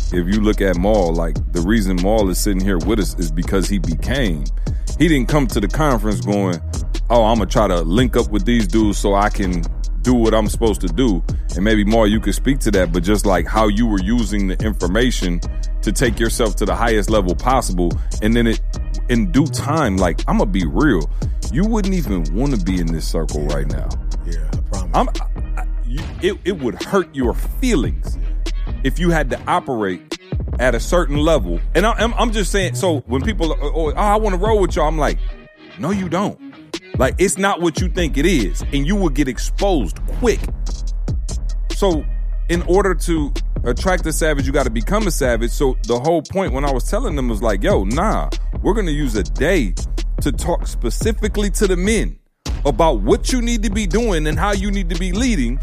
if you look at Maul, like the reason Maul is sitting here with us is because he didn't come to the conference going, oh, I'm going to try to link up with these dudes so I can do what I'm supposed to do. And maybe Maul, you could speak to that, but just like how you were using the information to take yourself to the highest level possible. And then in due time, like, I'm going to be real. You wouldn't even want to be in this circle right now. Yeah, I promise. It would hurt your feelings if you had to operate at a certain level. And I'm just saying, so when people are, oh, I want to roll with y'all, I'm like, no, you don't. Like, it's not what you think it is. And you will get exposed quick. So in order to attract a savage, you got to become a savage. So the whole point when I was telling them was like, yo, nah, we're going to use a day to talk specifically to the men about what you need to be doing and how you need to be leading.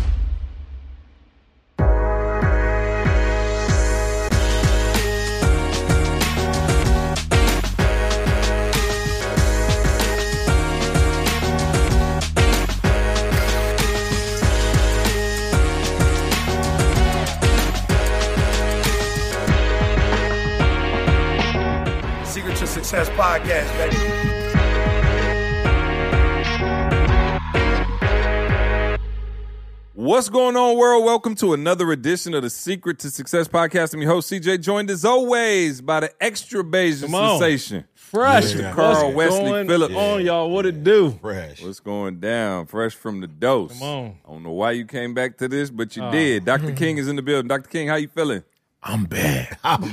Secret to Success podcast, baby. What's going on, world? Welcome to another edition of the Secret to Success podcast. I'm your host, CJ, joined as always by the extra Bayesian sensation. Fresh. Mr. Carl Wesley Phillips. On, y'all. What it do? Fresh. What's going down? Fresh from the dose. Come on. I don't know why you came back to this, but you did. Dr. King is in the building. Dr. King, how you feeling? I'm bad. Come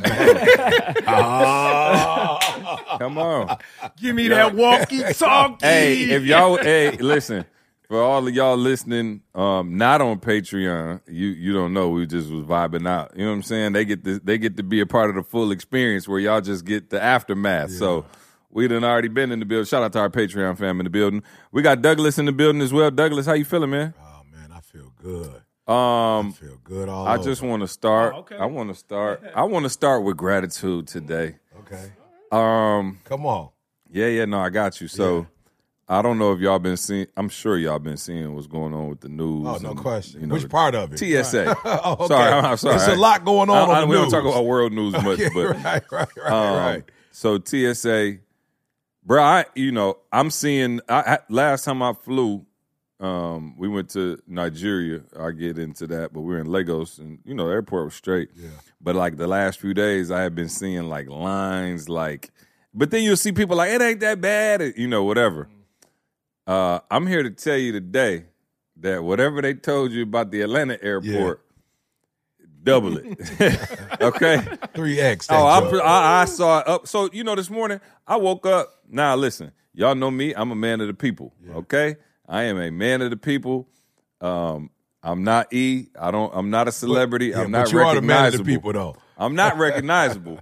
on. Give me that walkie-talkie. Hey, listen. For all of y'all listening, not on Patreon, you don't know. We just was vibing out. You know what I'm saying? They get to be a part of the full experience where y'all just get the aftermath. Yeah. So we done already been in the building. Shout out to our Patreon fam in the building. We got Douglas in the building as well. Douglas, how you feeling, man? Oh man, I feel good. I feel good all I over. just want to start. Oh, okay. I want to start with gratitude today. Okay. Come on. Yeah, no, I got you. So. Yeah. I don't know if y'all been seeing. I'm sure y'all been seeing what's going on with the news. Oh, no and, question. You know, Which part of it? TSA. Right. Oh, okay. I'm sorry. There's a lot going on the we news. don't talk about world news much, Okay, but right. So TSA, bro. I'm seeing. Last time I flew, we went to Nigeria. I get into that, but we were in Lagos, and the airport was straight. Yeah. But like the last few days, I have been seeing like lines, like. But then you'll see people like it ain't that bad, whatever. I'm here to tell you today that whatever they told you about the Atlanta airport, double it. Okay? 3X. I saw it up. So, this morning I woke up. Now, listen, y'all know me. I'm a man of the people. Yeah. Okay? I am a man of the people. I'm not I'm not a celebrity. I'm not but you recognizable. are the man of the people, though. I'm not recognizable.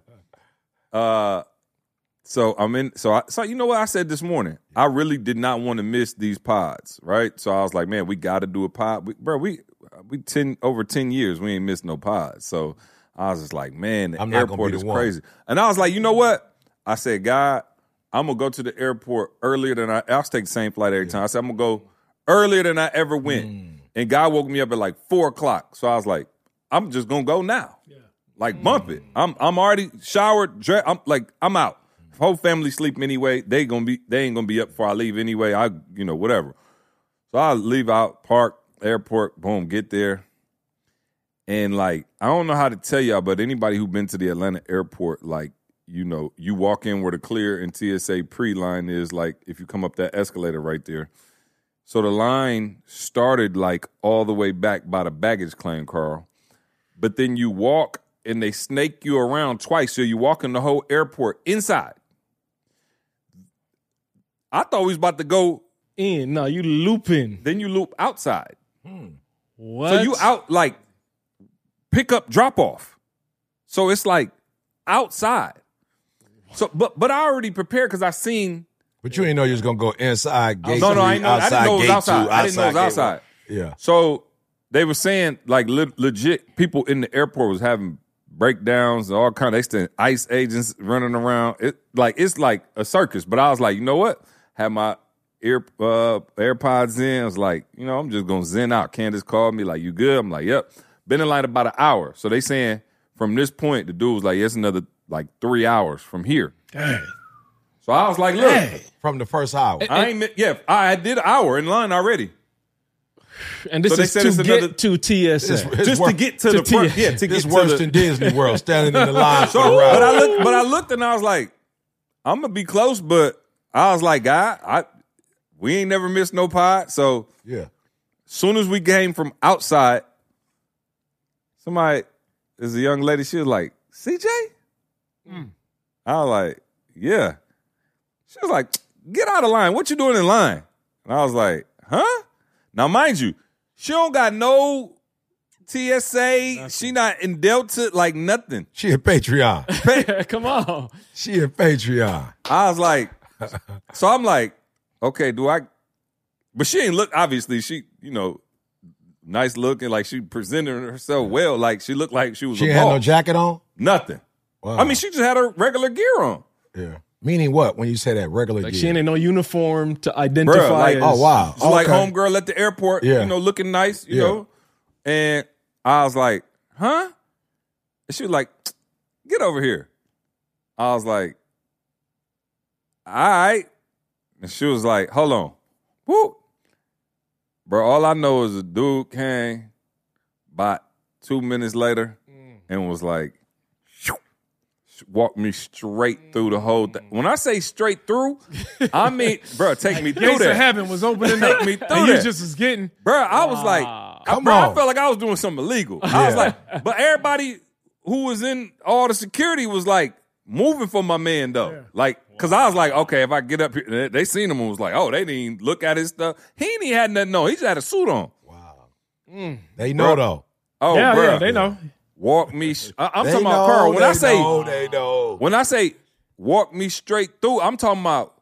So you know what I said this morning? I really did not want to miss these pods, right? So I was like, man, we got to do a pod. We over 10 years, we ain't missed no pods. So I was just like, man, the airport is crazy. And I was like, you know what? I said, God, I'm going to go to the airport earlier than I'll take the same flight every time. I said, I'm going to go earlier than I ever went. And God woke me up at like 4 o'clock. So I was like, I'm just going to go now. Yeah. Like, bump it. I'm already showered, dressed. I'm out. Whole family sleep anyway. They ain't gonna be up before I leave anyway. Whatever. So I leave out, park, airport, boom, get there. And like, I don't know how to tell y'all, but anybody who been to the Atlanta airport, like, you walk in where the clear and TSA pre-line is, like, if you come up that escalator right there. So the line started like all the way back by the baggage claim, Carl. But then you walk and they snake you around twice. So you walk in the whole airport inside. I thought we was about to go in. No, you looping. Then you loop outside. What? So you out like pick up, drop off. So it's like outside. So, but I already prepared because I seen. But you ain't know you was gonna go inside gate. No, I didn't know it was outside. I didn't know it was outside. Yeah. So they were saying like legit people in the airport was having breakdowns and all kind of ICE agents running around. It's like a circus. But I was like, you know what? Had my AirPods in. I was like, I'm just gonna zen out. Candace called me like, you good? I'm like, yep. Been in line about an hour. So they saying from this point, the dude was like, it's another like 3 hours from here. Dang. So I was like, look, From the first hour. I did an hour in line already. And this So they is said to it's get another- to TSA. It's Just wor- to get to the front. Yeah, to It's get to worse the, than Disney World, standing in the line for the So, ride. but I looked and I was like, I'm gonna be close, but I was like, we ain't never missed no pod. So Yeah. soon as we came from outside, there's a young lady, she was like, CJ? I was like, yeah. She was like, get out of line. What you doing in line? And I was like, huh? Now, mind you, she don't got no TSA. She not in Delta, like nothing. She in Patreon. Come on. She in Patreon. I was like, so I'm like, okay, but she ain't look, obviously, she, nice looking, like she presented herself well, like she looked like she was She a ain't had no boss. jacket on? Nothing. Wow. I mean, she just had her regular gear on. Yeah. Meaning what when you say that regular Like gear? she ain't in no uniform to identify Bruh, like, as. Oh, wow. She's like Okay. homegirl at the airport, Yeah. looking nice, you Yeah. know. And I was like, huh? And she was like, get over here. I was like, all right. And she was like, hold on. Whoop. Bro, all I know is a dude came about 2 minutes later and was like, walked me straight through the whole thing. When I say straight through, I mean, bro, take me through Gates of that. heaven was opening up. Take me through and you that. just was getting. Bro, I was like, Come bro, I on. felt like I was doing something illegal. I was like, but everybody who was in all the security was like moving for my man though. Like, cause I was like, okay, if I get up here, they seen him and was like, oh, they didn't even look at his stuff. He ain't even had nothing on. He just had a suit on. They know though. Oh, Yeah, bro. yeah, they know. Walk me. I'm They talking about know, Carl. When I they say, know, they know. when I say walk me straight through, I'm talking about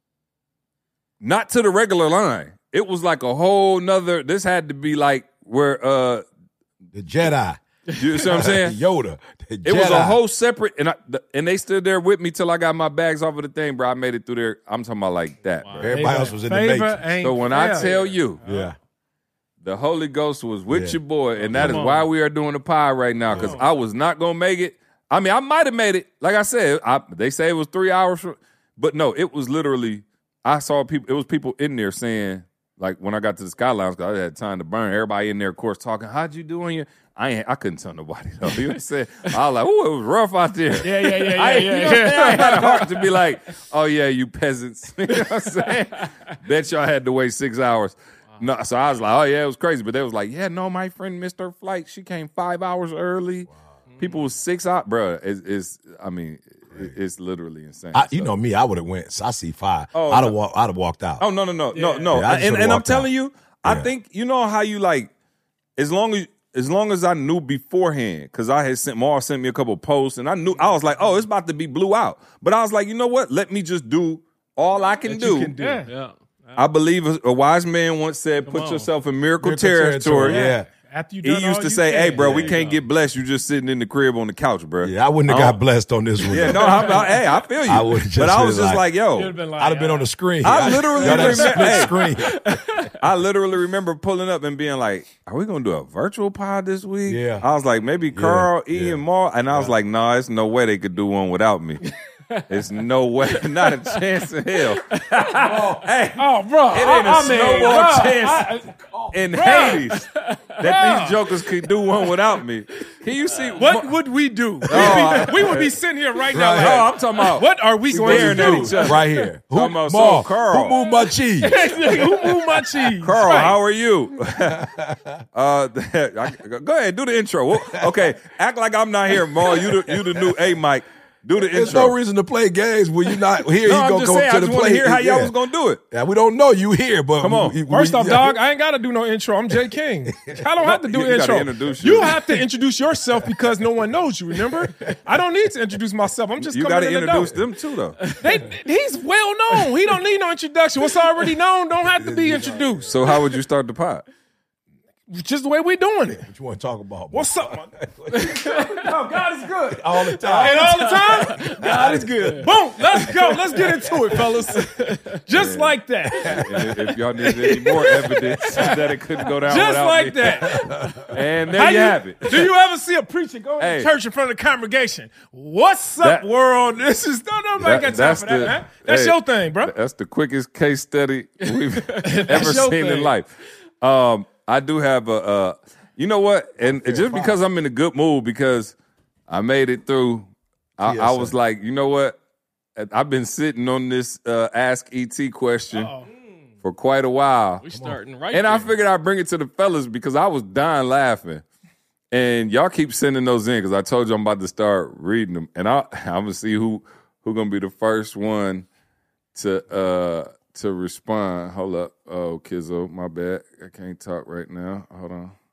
not to the regular line. It was like a whole nother. This had to be like where The Jedi. you see what I'm saying? Yoda. The It was a Jedi. whole separate, and they stood there with me till I got my bags off of the thing, bro. I made it through there. I'm talking about like that, bro. Everybody else was in the Favor Matrix. ain't So when I fair. tell you, Yeah. the Holy Ghost was with Yeah. your boy, and that is on. why we are doing the pod right now, because I was not gonna make it. I mean, I might have made it. Like I said, they say it was 3 hours, but no, it was literally. I saw people. It was people in there saying, like when I got to the Sky Lounge, 'cause I had time to burn. Everybody in there, of course, talking. How'd you do on your? I couldn't tell nobody though. You know what I'm saying? I was like, "Ooh, it was rough out there." Yeah. I had a heart to be like, "Oh yeah, you peasants." You know what I'm saying? Bet y'all had to wait 6 hours. No, so I was like, "Oh yeah, it was crazy." But they was like, "Yeah, no, my friend missed her flight. She came 5 hours early. People was 6 out, bro. It's literally insane." You know me, I would have went. So I see 5. Oh, I'd no. have walked out. Oh no. Yeah, I just and would've I'm walked telling out. you, I Yeah. think you know how you like as long as I knew beforehand, because Mar sent me a couple posts, and I was like, oh, it's about to be blew out. But I was like, you know what? Let me just do all I can do. Yeah. Yeah. I believe a wise man once said, "Put yourself in miracle Miracle territory." Yeah. After you He done used all to you say, can. "Hey, bro, we Yeah. can't get blessed. You just sitting in the crib on the couch, bro." Yeah, I wouldn't have got blessed on this one. Yeah, no, hey, I feel you. I would've just but I was been just like, like- yo, You'd have been like, I'd have been on the screen. I literally Y'all that remember- split screen. I literally remember pulling up and being like, "Are we gonna do a virtual pod this week?" Yeah. I was like, maybe Carl, E, yeah. and Mar, and I was like, "No, it's no way they could do one without me. It's no way, not a chance in hell." Hey, Oh, bro. it ain't a I mean, snowball bro, chance in Hades that these jokers could do one without me. Can you see What would we do? We would be sitting here right now. Right. Like, No, I'm talking about what are we going to staring at do? each other. Right here. Who, Talking about Mar, so Carl. who moved my cheese? Who moved my cheese? Carl, Right. how are you? Go ahead, do the intro. Well, okay, act like I'm not here, Mar. You the new A Mike. Do the There's intro. no reason to play games when you're not here. No, you I'm gonna just go saying. to I the just want to play. hear how y'all Yeah. was gonna do it. Yeah, we don't know you here, but Come on. First off, dog, I ain't got to do no intro. I'm Jay King. I don't have to do You an gotta intro. introduce You you. have to introduce yourself because no one knows you, remember? I don't need to introduce myself. I'm just You coming got to in the introduce door. them too, though. He's well known. He don't need no introduction. What's already known don't have to be introduced. So how would you start the pod? just the way we're doing it. What you want to talk about? What's up, man? No, God is good. All the time. And all the time, God is good. Boom, let's go. Let's get into it, fellas. Just like that. And if y'all need any more evidence that it couldn't go down Just without like me. that. And there you have it. Do you ever see a preacher go to Hey. church in front of the congregation? What's up, That- world? This is nobody got time for that, man. That's hey, your thing, bro. That's the quickest case study we've ever your seen in thing. life. I do have a, you know what? And just because I'm in a good mood, because I made it through, I was like, you know what? I've been sitting on this Ask ET question for quite a while. We starting right And there. I figured I'd bring it to the fellas because I was dying laughing. And y'all keep sending those in because I told you I'm about to start reading them. And I'm going to see who going to be the first one to respond. Hold up. Oh, Kizzo, my bad. I can't talk right now. Hold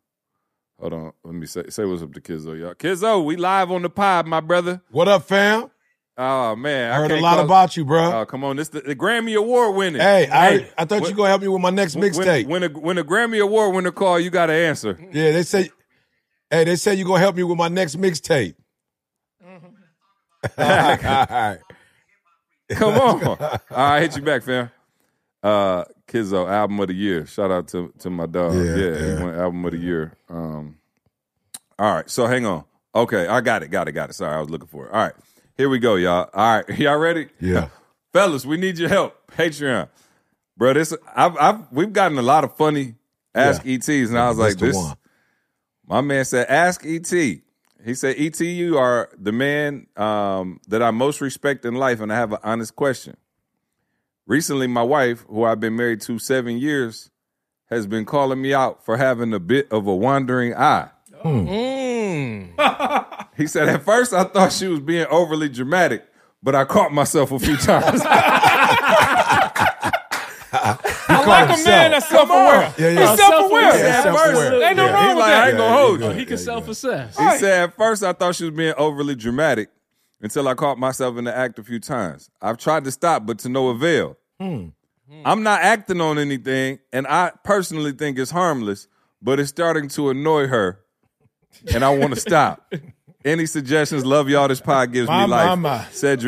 on. Let me say what's up to Kizzo, y'all. Kizzo, we live on the pod, my brother. What up, fam? Oh, man. I heard a lot about you, bro. Oh, come on. This the Grammy Award winner. Hey, I thought you gonna help me with my next mixtape. When a Grammy Award winner call, you got to answer. Yeah, they say you gonna help me with my next mixtape. All right. Come on. All right, hit you back, fam. Kizzo, album of the year. Shout out to my dog. Yeah. He won album of the year. All right, so hang on. Okay, I got it. Sorry, I was looking for it. All right, here we go, y'all. All right, y'all ready? Yeah. Fellas, we need your help. Patreon. Bro, we've gotten a lot of funny Ask ETs, and I was like, That's the this. one. My man said, Ask ET. He said, ET, you are the man that I most respect in life, and I have an honest question. Recently, my wife, who I've been married to 7 years, has been calling me out for having a bit of a wandering eye. He said, at first I thought she was being overly dramatic, but I caught myself a few times. I like a man that's self-aware. Yeah. He's self-aware. Yeah, self-aware. Ain't no Yeah. wrong He's with like, that. I ain't gonna hold you. He can self-assess. He said, at first I thought she was being overly dramatic until I caught myself in the act a few times. I've tried to stop, but to no avail. I'm not acting on anything, and I personally think it's harmless, but it's starting to annoy her, and I want to stop. Any suggestions? Love y'all. This pod gives me life. my.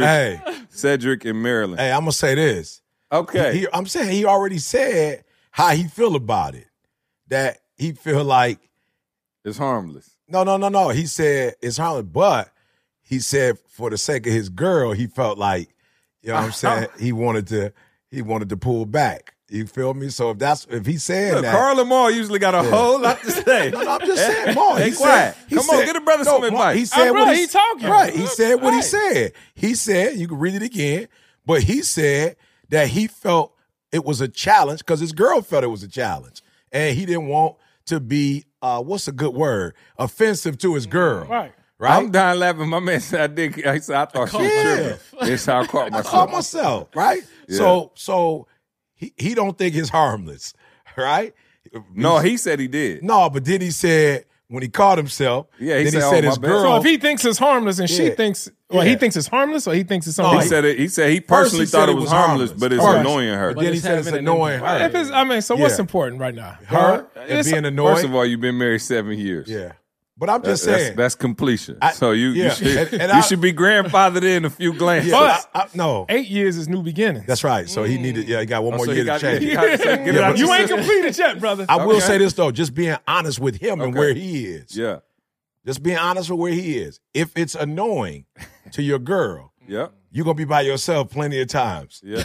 Cedric in Maryland. Hey, I'm gonna say this. Okay. I'm saying he already said how he feel about it. That he feel like It's harmless. no. He said it's harmless, but he said for the sake of his girl, he felt like, you know what I'm saying, he wanted to pull back. You feel me? So if he's saying Look, that, Carl Lamar usually got a whole lot to say. No, I'm just saying, Mark. Hey, quiet. Come on, get a brother some advice. He said Bro, what he talking. Right. He said what he Right. said. He said, you can read it again, but he said that he felt it was a challenge because his girl felt it was a challenge. And he didn't want to be, what's a good word? Offensive to his girl. Right. Right? I'm dying laughing. My man said I said I thought she was tripping. That's how I caught I myself. caught myself, right? Yeah. So he don't think it's harmless, right? No, he said he did. No, but then he said when he caught himself, Yeah, he then said, he said "Oh, his my bad." girl. So if he thinks it's harmless and she Yeah. thinks, he Yeah. thinks it's harmless or he thinks it's No, something. He said he personally First he thought said it was harmless, but it's First. annoying her. But then he it's said it's having an annoying impact. her. If it's, I mean, so what's Yeah. important right now? Her and It's- being annoyed. First of all, you've been married 7 years. Yeah. But I'm just saying. That's completion. I- So you yeah. should And you I- should be grandfathered in a few glances. Yeah, no. 8 years is new beginnings. That's right. So he needed, he got one more So year he got, to change. he got to say, get it Yeah, out but your You ain't system. completed yet, brother. I will Okay. say this, though, just being honest with him and Okay. where he is. Yeah. Just being honest with where he is. If it's annoying to your girl, Yeah. you're going to be by yourself plenty of times. Yeah.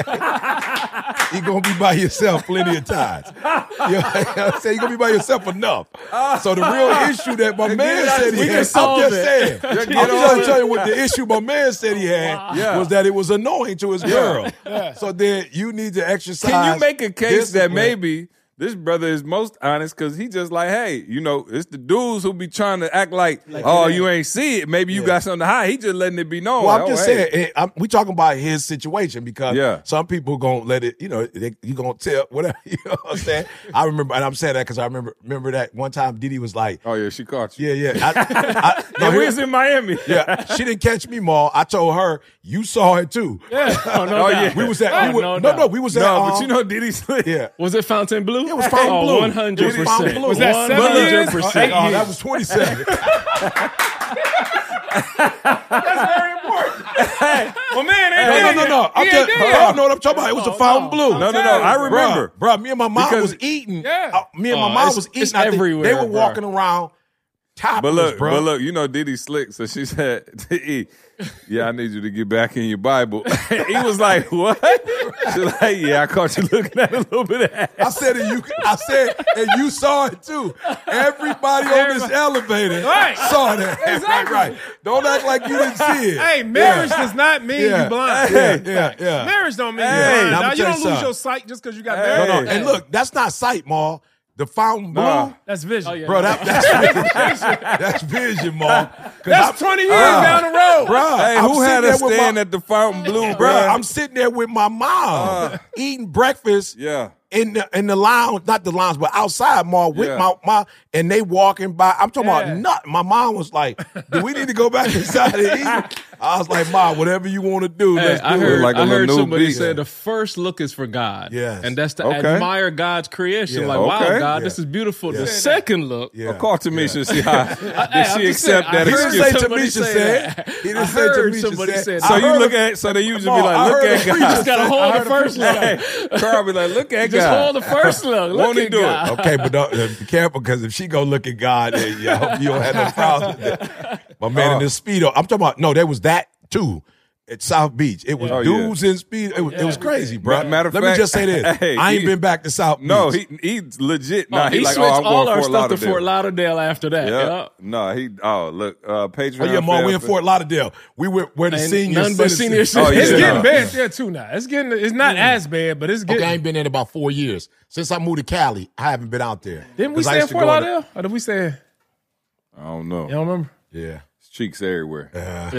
You're going to be by yourself plenty of times. You know what I'm saying? You're going to be by yourself enough. So the real issue that my man said he we had, can I'm solve just it. saying. Yeah, I'm get just on trying to it. tell you what the issue my man said he had Yeah. was that it was annoying to his girl. So then you need to exercise. Can you make a case that discipline. maybe this brother is most honest because he just like, hey, it's the dudes who be trying to act like oh, you ain't see it. Maybe you got something to hide. He just letting it be known. Well, like, I'm just saying, we talking about his situation because Yeah. some people gonna let it, you gonna tell whatever, you know what I'm saying? I remember, and I'm saying that because I remember that one time Didi was like, Oh, yeah, she caught you. yeah. And we was in Miami. Yeah, she didn't catch me, Ma. I told her, You saw it too. Yeah. Oh, no Oh, doubt. yeah. We was at Oh, we no were, doubt. no, we was at No, but you know Diddy Slick. yeah. Was it Fountain Blue? It was Fountain Blue. 100%. It was Fountain Blue. Was that 7 years? 100%. Or 8 Oh, years? that was 27. That's very important. Well, man, No. I'm just, I know what I'm talking about. It was a Fountain Blue. No. I remember. Bro, me and my mom Because- was eating. Yeah. Me and my Oh, mom it's- was eating. it's I think everywhere, they were bro. walking around topless, bro. But look, you know Diddy Slick. So she said to E, "Yeah, I need you to get back in your Bible." He was like, "What?" She's like, "Yeah, I caught you looking at a little bit of ass." I said, and you saw it too. Everybody on this elevator Right. saw that. Exactly. Right. Don't act like you didn't see it. Hey, marriage does not mean Yeah. you blind. Yeah. Marriage don't mean Hey, you blind. now Now, I'ma you tell don't you lose something. your sight just because you got Hey. married. No. And look, that's not sight, Ma. The Fountain Blue. Nah. That's vision. Oh, yeah. Bro, that's vision, Ma. That's 20 years down the road. Bro, Hey, I'm who had sitting a there with stand my- at the Fountain Blue, Bro, bro? I'm sitting there with my mom eating breakfast Yeah. in the lounge, not the lounge, but outside, Ma, with Yeah. my and they walking by. I'm talking Yeah. about nut. My mom was like, "Do we need to go back inside and eat?" I was like, "Ma, whatever you want to do, Hey, let's do I it." heard, Like a I little heard new somebody beat. say the first look is for God. Yes. And that's to Okay. admire God's creation. Yeah. Like, wow, Okay. God, Yeah. this is beautiful. Yeah. The second look, Yeah. Call Tamisha, see how Hey, did I'm she just saying, accept I that He heard didn't excuse? say somebody Tamisha say said. that. He I didn't say heard Tamisha somebody said. said So I you heard look him- at so they usually Come be on, like, I look heard at a preacher God. gotta hold the first look. Hey, Carl be like, look at Just God. hold the first look. Won't Look he at do it? God. Okay, but be careful because if she go look at God, then I hope you don't have no problem. My man in this Speedo. I'm talking about, no, there was that too at South Beach. It was Oh, dudes in Speedo. It was crazy, bro. Matter of Let fact, me just say this. hey, I ain't he- been back to South No, Beach. he's legit. Oh, Nah, he he like, switched oh, I'm all going our Fort stuff Lauderdale. to Fort Lauderdale after that. Yeah. Yeah. No, look, Patreon. Oh, yeah, Mom, we in fan- Fort Lauderdale. We were where the And senior none but citizens- senior Oh, yeah. It's Yeah. getting bad there too now. It's not as bad, but it's getting. Okay, I ain't been there in about 4 years. Since I moved to Cali, I haven't been out there. Didn't we 'Cause I stay in used to Fort go to- Lauderdale? Or did we stay? I don't know. You don't remember? Yeah. It's cheeks everywhere.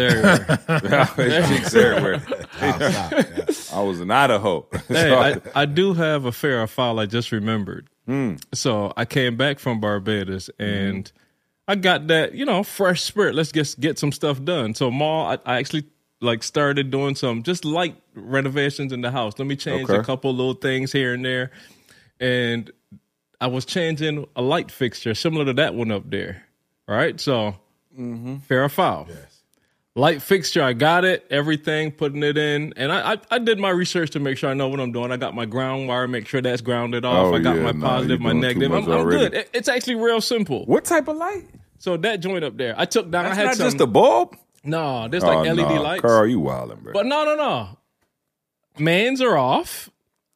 There. It's cheeks everywhere. Outside, yeah. I was in Idaho. Hey, I do have a fair or foul I just remembered. So I came back from Barbados and I got that, fresh spirit. Let's just get some stuff done. So I actually started doing some just light renovations in the house. Let me change Okay. a couple little things here and there. And I was changing a light fixture similar to that one up there. All right. So fair or foul. Yes. Light fixture, I got it, everything, putting it in. And I did my research to make sure I know what I'm doing. I got my ground wire, make sure that's grounded off. Oh, I got yeah, my nah, positive, you my doing too negative. much I'm already. good. It's actually real simple. What type of light? So that joint up there, I took down, That's I had not some. just a bulb? No, there's like LED nah. lights. Carl, you wildin', bro. But no. Mains are off.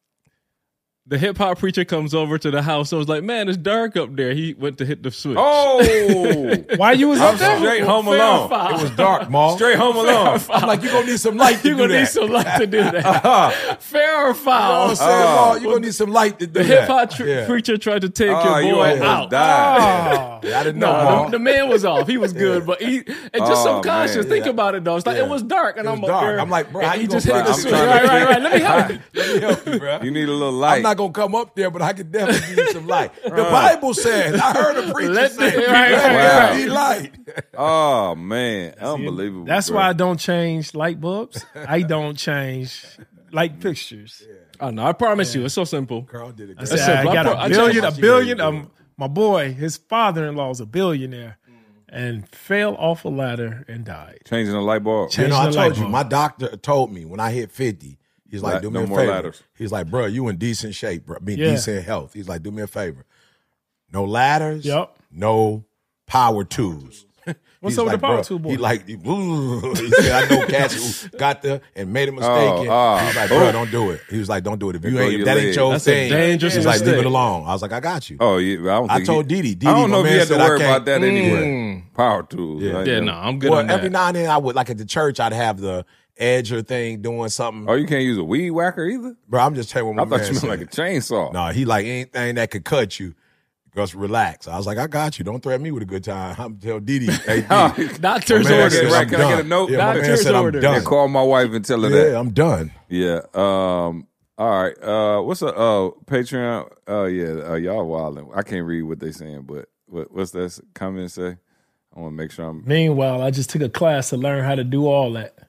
The hip hop preacher comes over to the house. So I was like, man, it's dark up there. He went to hit the switch. Oh! Why you was I'm up there? straight home Fair or alone. foul? It was dark, Ma. Straight home alone. I'm like, you gonna need some light to You're do going to need that. some light to do that. Fair or foul? I'm saying, Ma, you gonna need some light to do The that. hip hop Yeah. preacher tried to take Oh, your you boy almost out. died. Yeah, I didn't know, No, Ma. the man was off. He was good, but and just Oh, subconscious. man. Think about it though. It's like Yeah. it was dark, and It was I'm up dark. there. I'm like, bro, and how he you just gonna hit the I'm switch. trying to Right. Let me help you. Let me help you, bro. You need a little light. I'm not gonna come up there, but I can definitely give you some light. The Bible says, I heard a preacher Let say, the- let right, there right. be light. Oh, man. Unbelievable. That's bro. why I don't change light bulbs. I don't change light fixtures. Oh no, I promise you, it's so simple. Carl did it. I great. said, simple. I got I a billion. changed- A billion. My boy, his father-in-law is a billionaire, and fell off a ladder and died. Changing the light bulb. Change- I the told light you, bulb. my doctor told me when I hit 50, he's like, do me No a more favor. ladders. He's like, bro, you in decent shape, bro. Yeah. Decent health. He's like, do me a favor. No ladders. Yep. No power tools. What's He's up with like, the power bro, tool, boy? He like, he said, I know cats who got there and made a mistake. He's like, bro, don't do it. He was like, don't do it. If There you go ain't, your if that ain't leg. your That's a thing, dangerous he's like, leave mistake. it alone. I was like, I got you. Oh, yeah. I don't I think told Didi. I don't my know if man you had to said I worry can't- about that anyway. Power tools. Yeah. Like, Yeah, no, I'm good Well, on that. every now and then I would, like at the church, I'd have the edger thing doing something. Oh, you can't use a weed whacker either? Bro, I'm just telling you I what my thought man you meant said. like a chainsaw. No, he like anything that could cut you. Just relax. I was like, I got you. Don't threaten me with a good time. I'm tell Didi. Hey, Didi. Doctor's My man order. said, Right, I'm can I get a done. note? Yeah, my man Doctor's said, I'm order. done. Yeah, call my wife and tell her Yeah, that. I'm done. Yeah. All right. What's a Patreon? Y'all wilding. I can't read what they saying, but what's that comment say? I want to make sure I'm. Meanwhile, I just took a class to learn how to do all that.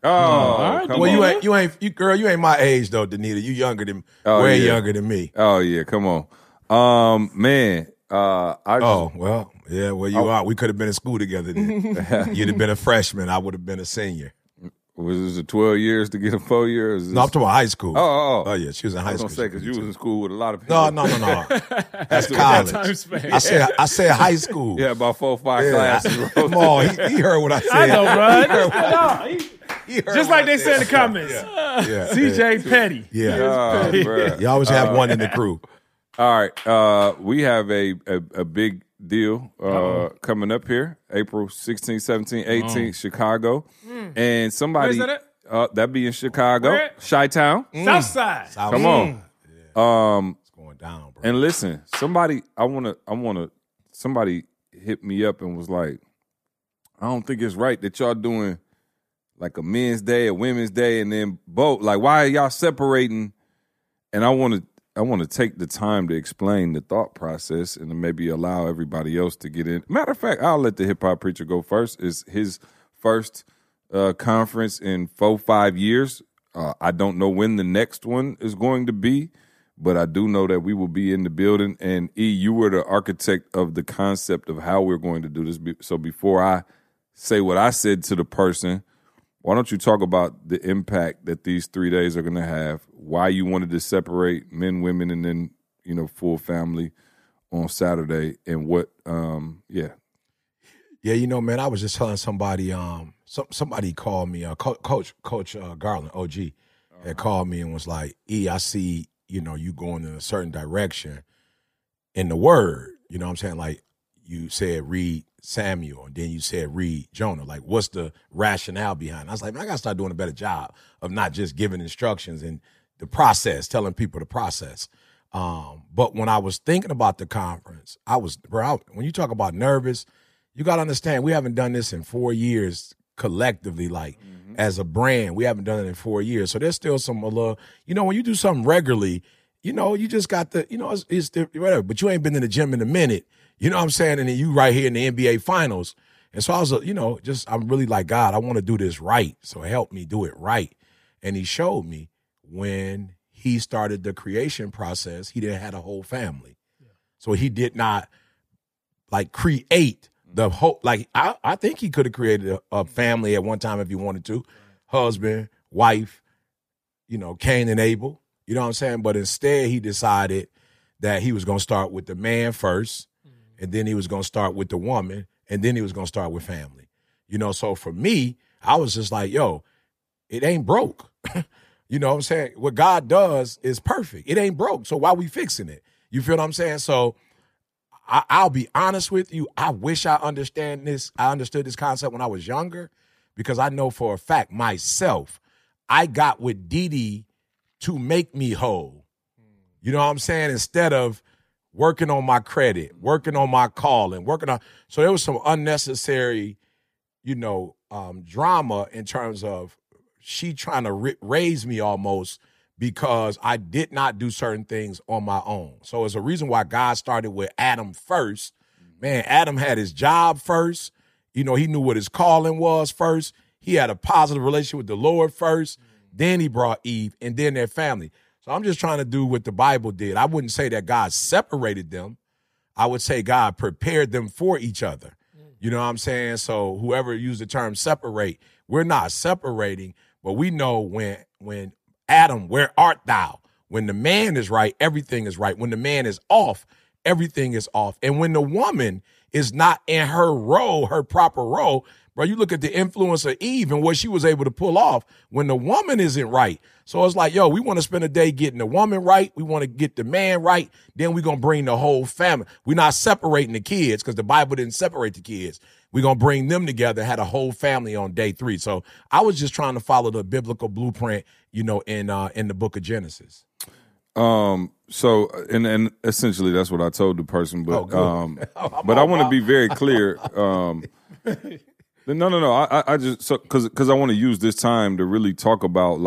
Oh, right, come Well, on. you ain't my age though, Danita. You younger than, Oh, way yeah. younger than me. Oh yeah, come on. Man, Well, yeah, well, you are. We could have been in school together then. You'd have been a freshman. I would have been a senior. was it 12 years to get a 4 years? No, I'm talking about high school. Oh. Yeah, she was in high I was school. gonna say because you was in school with a lot of people. No. That's Time college. span. I said high school. Yeah, about 4 or 5 Yeah, classes. Come on, he heard what I said. I know, bro. He heard Just what like I they said in the comments. Yeah, CJ Petty. Yeah. Oh, bruh. You always have one in the crew. All right, we have a big deal coming up here, April 16th, 17th, 18th, Chicago, and somebody Where's that that be in Chicago, Where? Chi-Town. Southside. Come on, It's going down, bro. and listen, somebody somebody hit me up and was like, I don't think it's right that y'all doing like a men's day, a women's day, and then both. Like, why are y'all separating? And I want to take the time to explain the thought process and to maybe allow everybody else to get in. Matter of fact, I'll let the hip hop preacher go first. It's his first conference in 4-5 years. I don't know when the next one is going to be, but I do know that we will be in the building. And E, you were the architect of the concept of how we're going to do this. So before I say what I said to the person, why don't you talk about the impact that these 3 days are going to have, why you wanted to separate men, women, and then, full family on Saturday, and what, Yeah, man, I was just telling somebody, somebody called me, Coach Garland, OG, had called me and was like, E, I see, you going in a certain direction in the word. You know what I'm saying? Like you said, read Samuel, and then you said read Jonah. Like, what's the rationale behind it? I was like, man, I got to start doing a better job of not just giving instructions and the process, telling people the process. But when I was thinking about the conference, when you talk about nervous, you got to understand, we haven't done this in 4 years collectively, like as a brand. We haven't done it in 4 years. So there's still some, when you do something regularly, you just got the, it's whatever, but you ain't been in the gym in a minute. You know what I'm saying? And then you right here in the NBA finals. And so I was, I'm really like, God, I want to do this right. So help me do it right. And he showed me when he started the creation process, he didn't have a whole family. Yeah. So he did not like create the whole, like, I think he could have created a family at one time if he wanted to. Right. Husband, wife, Cain and Abel. You know what I'm saying? But instead he decided that he was going to start with the man first. And then he was going to start with the woman, and then he was going to start with family. So for me, I was just like, yo, it ain't broke. You know what I'm saying? What God does is perfect. It ain't broke, so why we fixing it? You feel what I'm saying? So I'll be honest with you. I wish I understood this concept when I was younger, because I know for a fact myself, I got with Didi to make me whole. You know what I'm saying? Instead of working on my credit, working on my calling, so there was some unnecessary, drama in terms of she trying to raise me almost because I did not do certain things on my own. So it's a reason why God started with Adam first. Man, Adam had his job first. He knew what his calling was first. He had a positive relationship with the Lord first. Then he brought Eve, and then their family. So I'm just trying to do what the Bible did. I wouldn't say that God separated them. I would say God prepared them for each other. You know what I'm saying? So whoever used the term separate, we're not separating, but we know when Adam, where art thou? When the man is right, everything is right. When the man is off, everything is off. And when the woman is not in her role, her proper role, bro, you look at the influence of Eve and what she was able to pull off when the woman isn't right. So it's like, yo, we want to spend a day getting the woman right. We want to get the man right. Then we're going to bring the whole family. We're not separating the kids because the Bible didn't separate the kids. We're going to bring them together, had a whole family on day 3. So I was just trying to follow the biblical blueprint, in the book of Genesis. So and essentially that's what I told the person, but but I want to be very clear. No. I just because I want to use this time to really talk about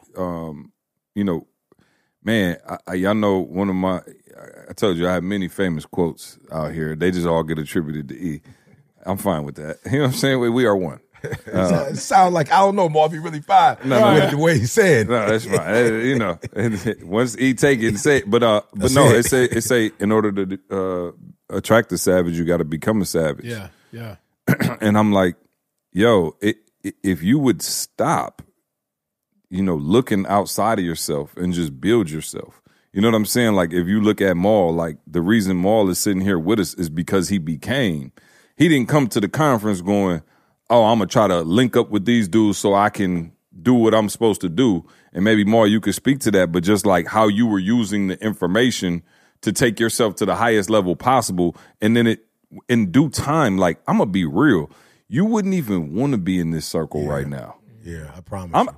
man, y'all know one of my. I told you I have many famous quotes out here. They just all get attributed to E. I'm fine with that. You know what I'm saying? We are one. It sounds like, I don't know, Marv, he really fine with the way he said. No, that's right. You know, once he take it and say it. But no, it say in order to attract a savage, you got to become a savage. Yeah. And I'm like, yo, if you would stop, you know, looking outside of yourself and just build yourself. You know what I'm saying? Like, if you look at Maul, like, the reason Maul is sitting here with us is because he didn't come to the conference going, oh, I'm going to try to link up with these dudes so I can do what I'm supposed to do. And maybe, Maul, you could speak to that, but just like how you were using the information to take yourself to the highest level possible. And then in due time, like, I'm going to be real, you wouldn't even want to be in this circle right now. Yeah, I promise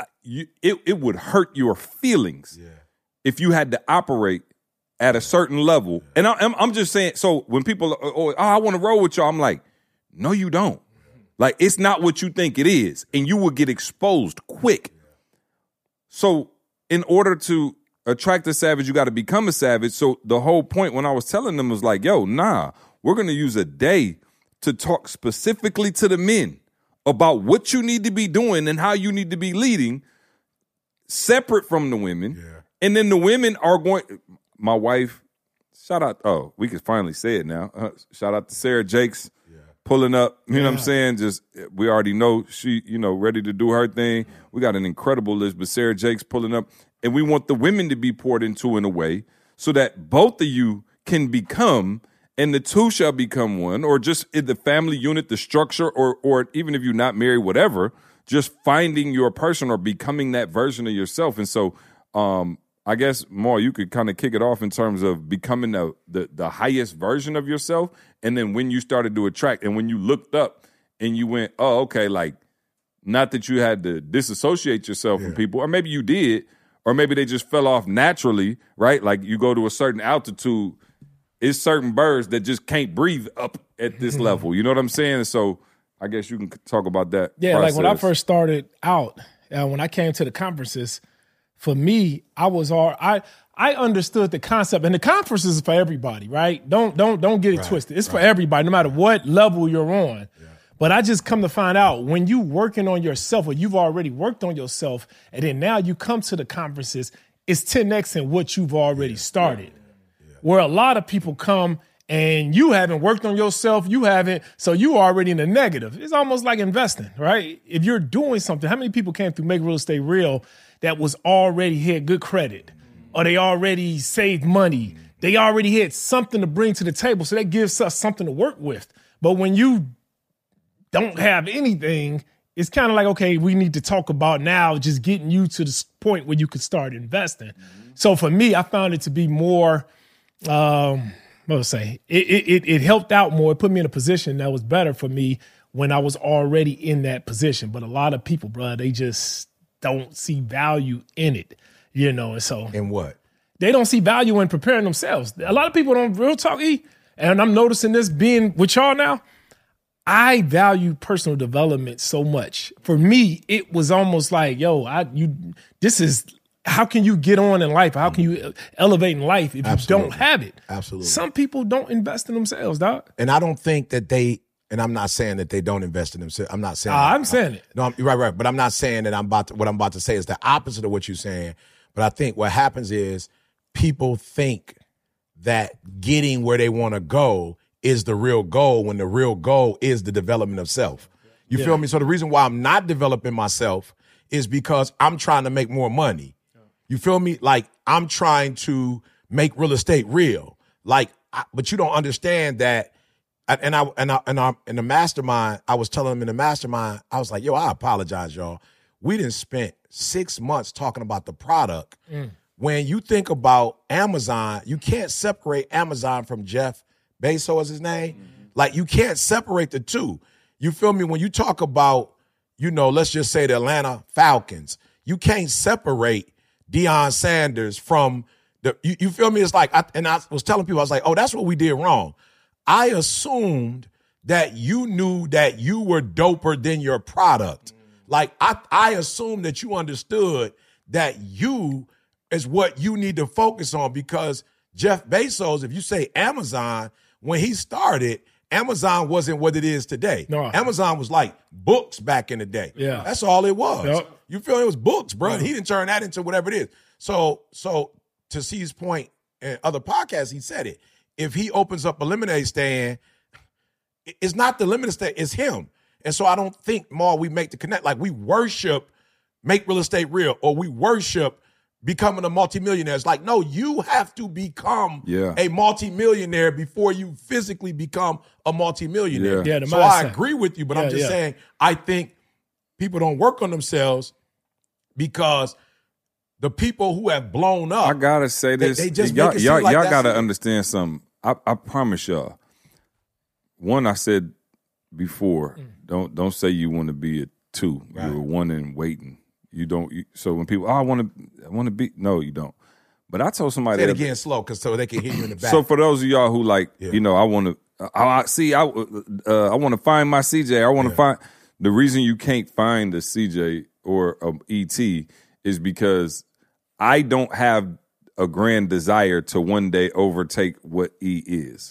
it would hurt your feelings if you had to operate at a certain level. And I'm just saying, so when people are, oh, I want to roll with y'all, I'm like, no, you don't. Like, it's not what you think it is. And you will get exposed quick. So in order to attract a savage, you got to become a savage. So the whole point when I was telling them was like, yo, nah, we're going to use a day to talk specifically to the men about what you need to be doing and how you need to be leading, separate from the women. Yeah. And then the women are going, my wife, shout out, oh, we can finally say it now. Shout out to Sarah Jakes pulling up, you know what I'm saying? Just, we already know she, you know, ready to do her thing. We got an incredible list, but Sarah Jakes pulling up. And we want the women to be poured into in a way so that both of you can become, and the two shall become one, or just in the family unit, the structure, or even if you're not married, whatever, just finding your person or becoming that version of yourself. And so, I guess, Maul, you could kind of kick it off in terms of becoming the highest version of yourself. And then when you started to attract and when you looked up and you went, oh, okay, like, not that you had to disassociate yourself from people, or maybe you did, or maybe they just fell off naturally, right? Like, you go to a certain altitude, it's certain birds that just can't breathe up at this level. You know what I'm saying? So I guess you can talk about that. Yeah, process. like when I first started out, when I came to the conferences, for me, I understood the concept, and the conferences is for everybody, right? Don't get it twisted. It's for everybody, no matter what level you're on. Yeah. But I just come to find out when you working on yourself, or you've already worked on yourself, and then now you come to the conferences, it's 10x in what you've already started. Yeah. Where a lot of people come and you haven't worked on yourself, so you already in the negative. It's almost like investing, right? If you're doing something, how many people came through Make Real Estate Real that was already had good credit, or they already saved money, they already had something to bring to the table, so that gives us something to work with. But when you don't have anything, it's kind of like, okay, we need to talk about now just getting you to the point where you could start investing. Mm-hmm. So for me, I found it to be more, it helped out more. It put me in a position that was better for me when I was already in that position. But a lot of people, bro, they just don't see value in it, you know. And so in what? They don't see value in preparing themselves. A lot of people don't real talk, and I'm noticing this being with y'all now. I value personal development so much. For me, it was almost like, this is, how can you get on in life? How can you elevate in life if you don't have it? Absolutely. Some people don't invest in themselves, dog. And I don't think that and I'm not saying that they don't invest in themselves. I'm not saying I'm saying it. No, right. But I'm not saying that what I'm about to say is the opposite of what you're saying. But I think what happens is people think that getting where they want to go is the real goal, when the real goal is the development of self. You feel me? So the reason why I'm not developing myself is because I'm trying to make more money. You feel me? Like, I'm trying to make real estate real. Like, but you don't understand that. And in the mastermind, I was telling them in the mastermind, I was like, yo, I apologize, y'all. We done spent 6 months talking about the product. When you think about Amazon, you can't separate Amazon from Jeff Bezos is his name. Like, you can't separate the two. You feel me? When you talk about, let's just say the Atlanta Falcons, you can't separate Deion Sanders from you feel me? It's like, I was telling people, I was like, oh, that's what we did wrong. I assumed that you knew that you were doper than your product. Like, I assumed that you understood that you is what you need to focus on, because Jeff Bezos, if you say Amazon, when he started, Amazon wasn't what it is today. No. Amazon was like books back in the day. Yeah. That's all it was. Yep. You feel it was books, bro. And he didn't turn that into whatever it is. So to C's point and other podcasts, he said it. If he opens up a lemonade stand, it's not the lemonade stand, it's him. And so I don't think, Maul, we make the connect. Like we worship make real estate real, or we worship becoming a multimillionaire. It's like, no, you have to become a multimillionaire before you physically become a multimillionaire. Yeah, the so I mindset. agree with you, but I'm just saying, I think people don't work on themselves because the people who have blown up. I gotta say this. They just y'all, make it seem like y'all that's gotta it. understand something. I promise y'all. One, I said before, don't say you want to be a 2. Right. You're a 1 and waiting. You don't. So when people, I want to be. No, you don't. But I told somebody Say it again slow, because so they can hear you in the back. So for those of y'all who like, you know, I want to. I want to find my CJ. I want to find. The reason you can't find a CJ or a ET is because I don't have a grand desire to one day overtake what E is.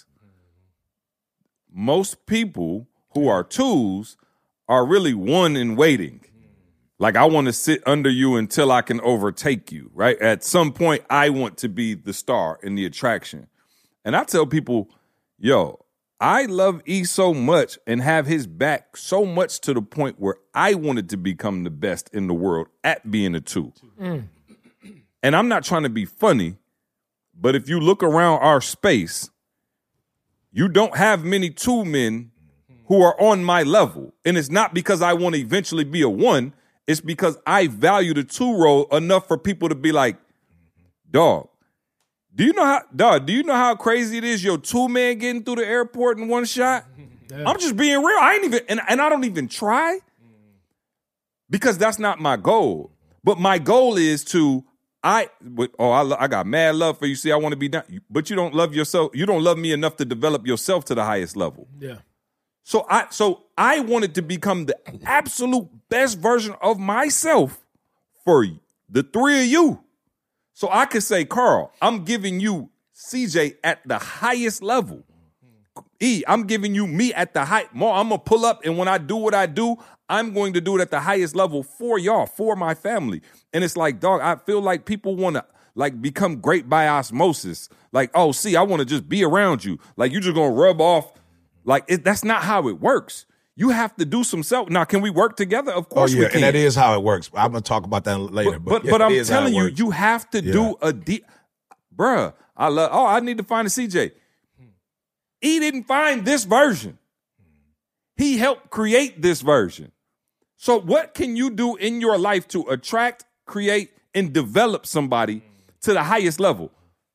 Most people who are 2s are really 1 in waiting. Like, I want to sit under you until I can overtake you, right? At some point, I want to be the star and the attraction. And I tell people, yo, I love E so much and have his back so much to the point where I wanted to become the best in the world at being a 2. And I'm not trying to be funny, but if you look around our space, you don't have many 2 men who are on my level. And it's not because I want to eventually be a 1. It's because I value the 2 role enough for people to be like, dog, do you know how crazy it is your 2 man getting through the airport in one shot? Yeah. I'm just being real. I ain't even, and I don't even try because that's not my goal. But my goal is to, I got mad love for you. See, I want to be done. But you don't love yourself. You don't love me enough to develop yourself to the highest level. Yeah. So I wanted to become the absolute best version of myself for the 3 of you. So I could say, Carl, I'm giving you CJ at the highest level. E, I'm giving you me at the height. More, I'm going to pull up, and when I do what I do, I'm going to do it at the highest level for y'all, for my family. And it's like, dog, I feel like people want to like become great by osmosis. Like, oh, see, I want to just be around you. Like, you just going to rub off. Like, that's not how it works. You have to do some self. Now, can we work together? Of course we can. And that is how it works. I'm going to talk about that later. But I'm telling you, you have to do a deep. Bruh, I need to find a CJ. He didn't find this version. He helped create this version. So what can you do in your life to attract, create, and develop somebody to the highest level?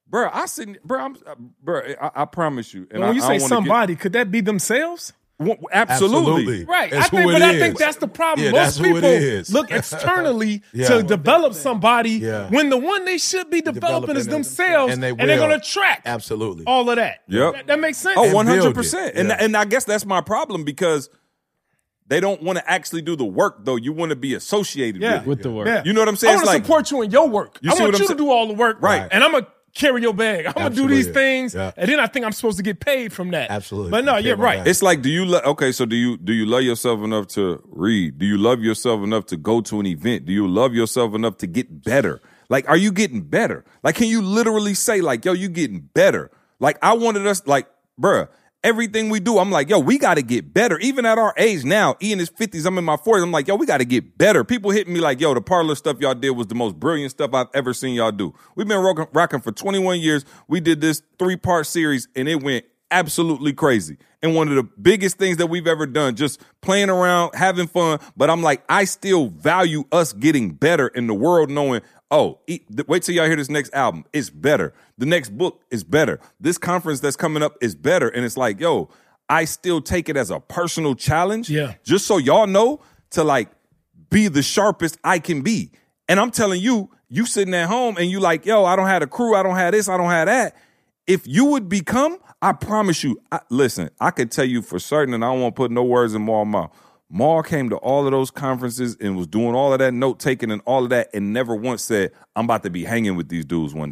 I promise you. And when you say somebody, could that be themselves? Absolutely. Right. I think that's the problem. Most people look externally to develop somebody when the one they should be developing is themselves, and they're going to track all of that. Yep. That makes sense. Oh, 100%. And I guess that's my problem because they don't want to actually do the work, though. You want to be associated with the work. Yeah. You know what I'm saying? I want to support you in your work. I want you to do all the work. Right. And I'm going to carry your bag. I'm going to do these things, and then I think I'm supposed to get paid from that. Absolutely. But no, you're right. It's like, do you love yourself enough to read? Do you love yourself enough to go to an event? Do you love yourself enough to get better? Like, are you getting better? Like, can you literally say, like, yo, you getting better? Like, I wanted us, like, bruh, everything we do, I'm like, yo, we got to get better. Even at our age now, E in his 50s, I'm in my 40s. I'm like, yo, we got to get better. People hitting me like, yo, the parlor stuff y'all did was the most brilliant stuff I've ever seen y'all do. We've been rocking for 21 years. We did this 3-part series, and it went absolutely crazy. And one of the biggest things that we've ever done, just playing around, having fun. But I'm like, I still value us getting better in the world, knowing, wait till y'all hear this next album. It's better. The next book is better. This conference that's coming up is better. And it's like, yo, I still take it as a personal challenge. Yeah. Just so y'all know to like be the sharpest I can be. And I'm telling you, you sitting at home and you like, yo, I don't have a crew. I don't have this. I don't have that. If you would become, I promise you, listen, I could tell you for certain, and I don't want to put no words in Maul's mouth. Maul came to all of those conferences and was doing all of that note taking and all of that and never once said, I'm about to be hanging with these dudes one day. Yep.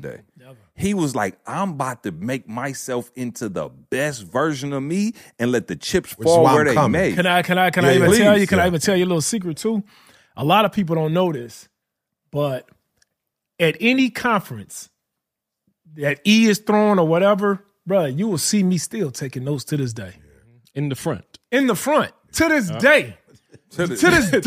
He was like, I'm about to make myself into the best version of me and let the chips fall where they may. Can I even tell you? Can I even tell you a little secret too? A lot of people don't know this, but at any conference that E is throwing or whatever, bro, you will see me still taking notes to this day. In the front. To this day. To this day.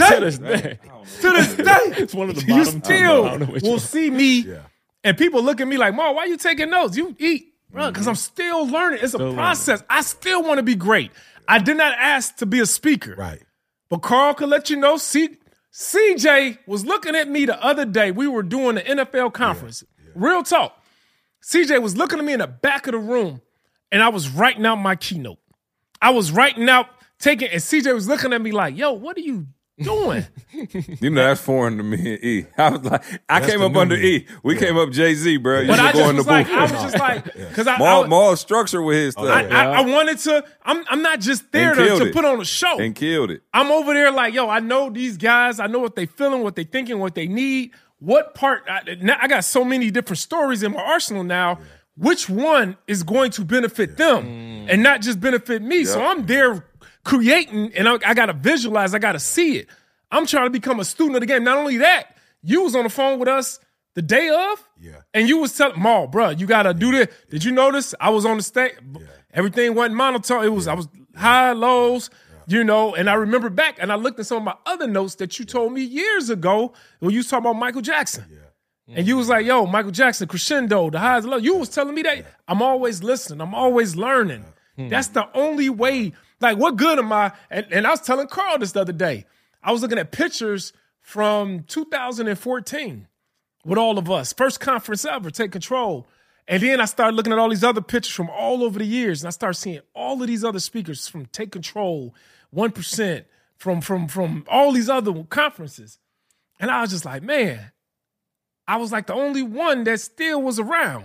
It's one of the You bottom. still will see me, and people look at me like, "Mom, why you taking notes? You eat, bro," because I'm still learning. It's a process. I still want to be great. I did not ask to be a speaker, Right. but Carl could let you know. CJ was looking at me the other day. We were doing the NFL conference. Real talk. CJ was looking at me in the back of the room, and I was writing out my keynote. I was writing out, and CJ was looking at me like, "Yo, what are you doing?" You know, that's foreign to me and E. I was like, I came up under E. We came up Jay-Z, bro. But I just was like, because Maul structure with his stuff. I wanted to. I'm not just there to put on a show. And killed it. I'm over there like, yo, I know these guys. I know what they feeling, what they thinking, what they need. What part? I got so many different stories in my arsenal now. Which one is going to benefit them and not just benefit me? So I'm there creating, and I got to visualize. I got to see it. I'm trying to become a student of the game. Not only that, you was on the phone with us the day of, and you was telling Maul, bro, you got to do this. Did you notice I was on the stage? Everything wasn't monotone. It was I was high, lows, you know. And I remember back, and I looked at some of my other notes that you told me years ago when you was talking about Michael Jackson. And you was like, yo, Michael Jackson, crescendo, the highs and lows. You was telling me that. I'm always listening. I'm always learning. That's the only way. Like, what good am I? And I was telling Carl this the other day. I was looking at pictures from 2014 with all of us. First conference ever, Take Control. And then I started looking at all these other pictures from all over the years. And I started seeing all of these other speakers from Take Control, 1%, from all these other conferences. And I was just like, man, I was like the only one that still was around.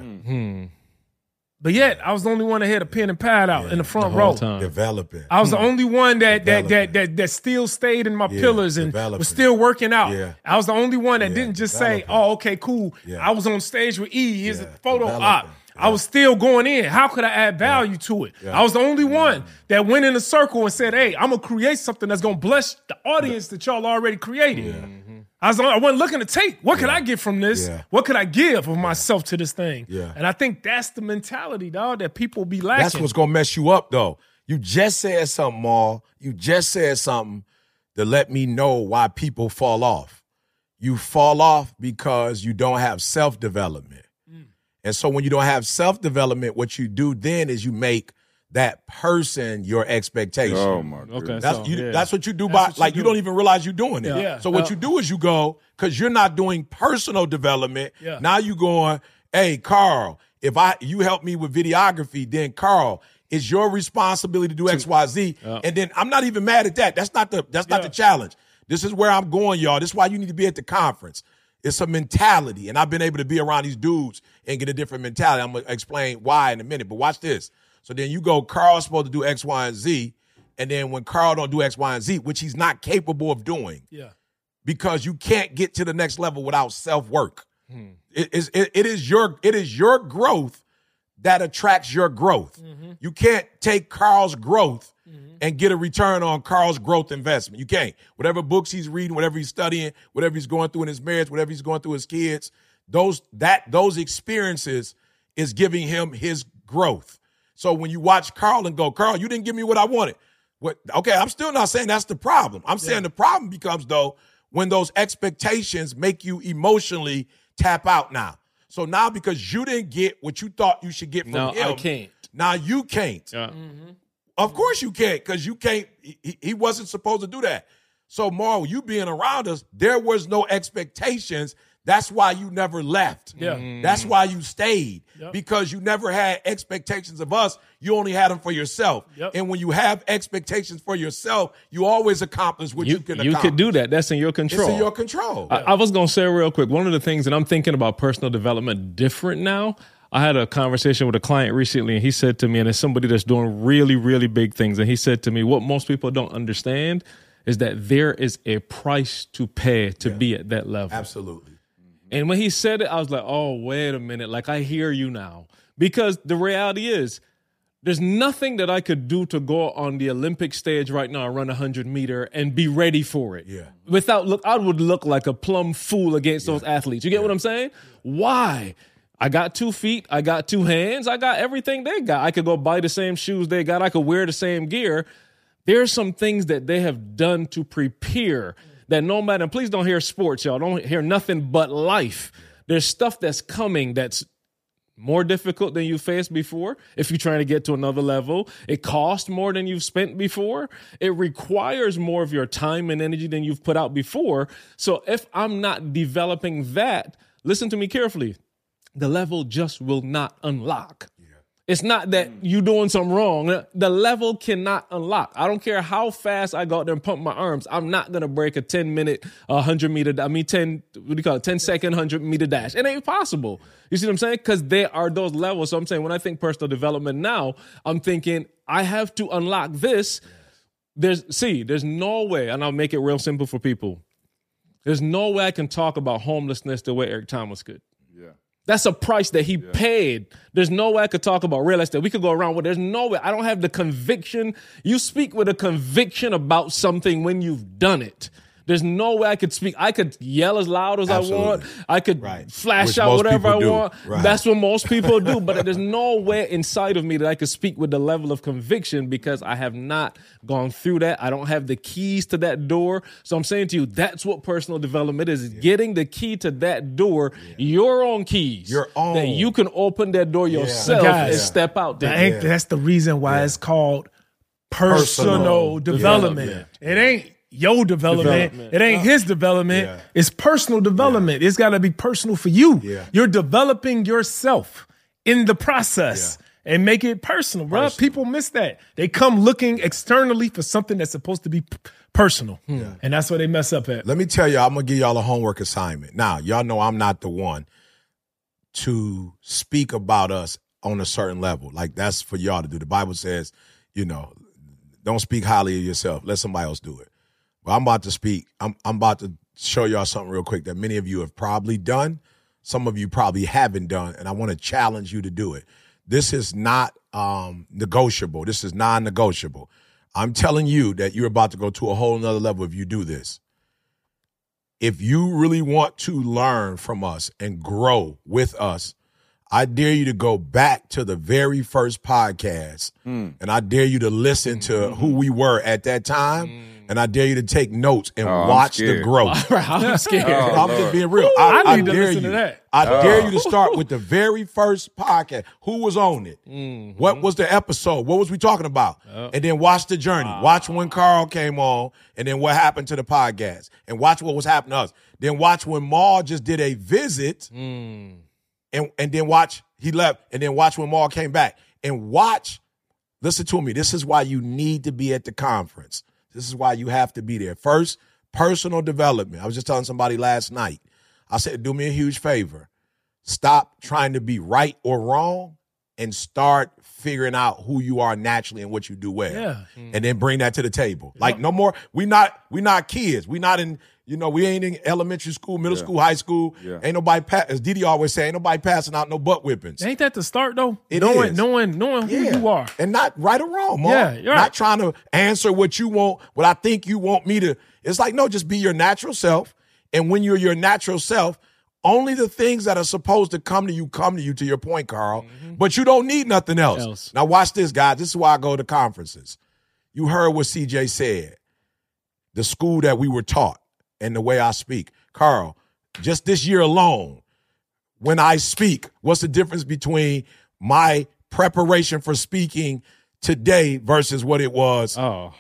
But yet, I was the only one that had a pen and pad out in the front row. Developing. I was the only one that still stayed in my pillars and was still working out. I was the only one that didn't just say, "Oh, okay, cool." I was on stage with E. Here's a photo op. I was still going in. How could I add value to it? I was the only one that went in a circle and said, "Hey, I'm gonna create something that's gonna bless the audience that y'all already created." I wasn't looking to take. What could I get from this? What could I give of myself to this thing? And I think that's the mentality, dog, that people be lacking. That's what's going to mess you up, though. You just said something, Maul. You just said something to let me know why people fall off. You fall off because you don't have self-development. And so when you don't have self-development, what you do then is you make that person your expectation. Oh, my God. That's what you do you don't even realize you're doing it. So what you do is you go, because you're not doing personal development. Now you going, hey, Carl, if you help me with videography, then Carl, it's your responsibility to do X, Y, Z. And then I'm not even mad at that. That's not the challenge. This is where I'm going, y'all. This is why you need to be at the conference. It's a mentality. And I've been able to be around these dudes and get a different mentality. I'm going to explain why in a minute. But watch this. So then you go, Carl's supposed to do X, Y, and Z. And then when Carl don't do X, Y, and Z, which he's not capable of doing, because you can't get to the next level without self-work. It is your growth that attracts your growth. You can't take Carl's growth and get a return on Carl's growth investment. You can't. Whatever books he's reading, whatever he's studying, whatever he's going through in his marriage, whatever he's going through his kids, those experiences is giving him his growth. So when you watch Carl and go, Carl, you didn't give me what I wanted. Okay, I'm still not saying that's the problem. I'm saying the problem becomes, though, when those expectations make you emotionally tap out now. So now because you didn't get what you thought you should get from him, I can't. Now you can't. Of course you can't, because you can't. He wasn't supposed to do that. So, Maul, you being around us, there was no expectations. That's why you never left. That's why you stayed, because you never had expectations of us. You only had them for yourself. And when you have expectations for yourself, you always accomplish what you can accomplish. You could do that. That's in your control. It's in your control. I was going to say real quick, one of the things that I'm thinking about personal development different now, I had a conversation with a client recently, and he said to me, and it's somebody that's doing really, really big things, and he said to me, what most people don't understand is that there is a price to pay to be at that level. Absolutely. And when he said it, I was like, oh, wait a minute. Like, I hear you now. Because the reality is, there's nothing that I could do to go on the Olympic stage right now and run 100-meter and be ready for it. Yeah. I would look like a plumb fool against those athletes. You get what I'm saying? Why? I got 2 feet. I got 2 hands. I got everything they got. I could go buy the same shoes they got. I could wear the same gear. There are some things that they have done to prepare that no matter, and please don't hear sports, y'all. Don't hear nothing but life. There's stuff that's coming that's more difficult than you faced before. If you're trying to get to another level, it costs more than you've spent before. It requires more of your time and energy than you've put out before. So if I'm not developing that, listen to me carefully, the level just will not unlock. It's not that you doing something wrong. The level cannot unlock. I don't care how fast I go out there and pump my arms. I'm not going to break a 10-minute 100-meter, 10-second 100-meter dash. It ain't possible. You see what I'm saying? Because there are those levels. So I'm saying when I think personal development now, I'm thinking I have to unlock this. There's no way, and I'll make it real simple for people. There's no way I can talk about homelessness the way Eric Thomas could. Yeah. That's a price that he paid. There's no way I could talk about real estate. We could go around with, there's no way. I don't have the conviction. You speak with a conviction about something when you've done it. There's no way I could speak. I could yell as loud as Absolutely. I want. I could flash Which out most whatever I people do. want. Right. That's what most people do. But there's no way inside of me that I could speak with the level of conviction because I have not gone through that. I don't have the keys to that door. So I'm saying to you, that's what personal development is getting the key to that door, your own keys. Your own. That you can open that door yourself Guys, and step out there. That's the reason why it's called personal development. It ain't your development. It ain't his development. Yeah. It's personal development. It's got to be personal for you. Yeah. You're developing yourself in the process and make it personal, bro. People miss that. They come looking externally for something that's supposed to be personal. And that's where they mess up at. Let me tell y'all, I'm going to give y'all a homework assignment. Now, y'all know I'm not the one to speak about us on a certain level. Like, that's for y'all to do. The Bible says, don't speak highly of yourself. Let somebody else do it. Well, I'm about to speak. I'm about to show y'all something real quick that many of you have probably done. Some of you probably haven't done, and I want to challenge you to do it. This is not negotiable. This is non-negotiable. I'm telling you that you're about to go to a whole nother level if you do this. If you really want to learn from us and grow with us, I dare you to go back to the very first podcast, and I dare you to listen to who we were at that time. And I dare you to take notes and watch the growth. I'm scared. I'm just being real. I need to dare listen you. to that. I dare you to start with the very first podcast. Who was on it? What was the episode? What was we talking about? And then watch the journey. Watch when Carl came on, and then what happened to the podcast. And watch what was happening to us. Then watch when Maul just did a visit, and then watch, he left, and then watch when Maul came back. And watch, listen to me, this is why you need to be at the conference. This is why you have to be there. First, personal development. I was just telling somebody last night. I said, do me a huge favor. Stop trying to be right or wrong and start figuring out who you are naturally and what you do well. Yeah. And then bring that to the table. Like, no more, we not kids. We not in, we ain't in elementary school, middle school, high school. Yeah. Ain't nobody, as Didi always say, ain't nobody passing out no butt whippings. Ain't that the start though? It knowing, is. knowing who you are. And not right or wrong, Mom. Yeah, you're right. Not trying to answer what you want, what I think you want me to. It's like, no, just be your natural self. And when you're your natural self, only the things that are supposed to come to you, to your point, Carl. But you don't need nothing else. Now watch this, guys. This is why I go to conferences. You heard what CJ said. The school that we were taught and the way I speak. Carl, just this year alone, when I speak, what's the difference between my preparation for speaking today versus what it was